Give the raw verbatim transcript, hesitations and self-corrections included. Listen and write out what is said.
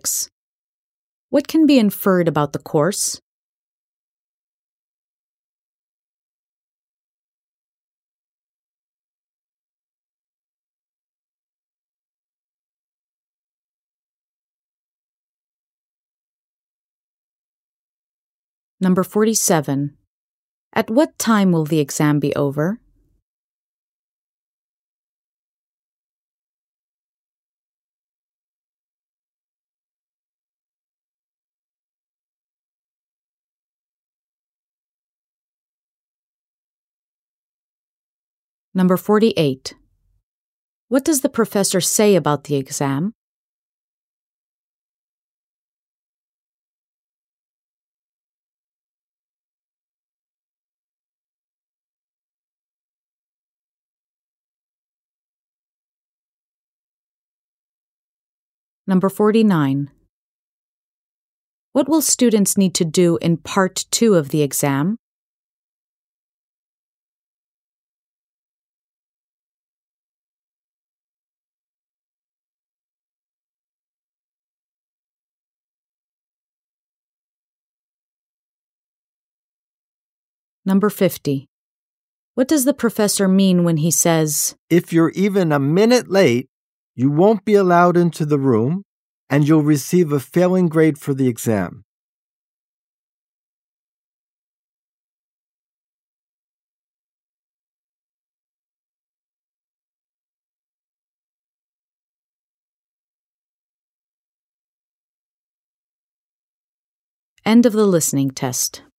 forty-six. What can be inferred about the course? Number forty-seven. At what time will the exam be over? Number forty-eight. What does the professor say about the exam? Number forty-nine. What will students need to do in Part two of the exam? Number fifty. What does the professor mean when he says, "If you're even a minute late, you won't be allowed into the room, and you'll receive a failing grade for the exam"? End of the listening test.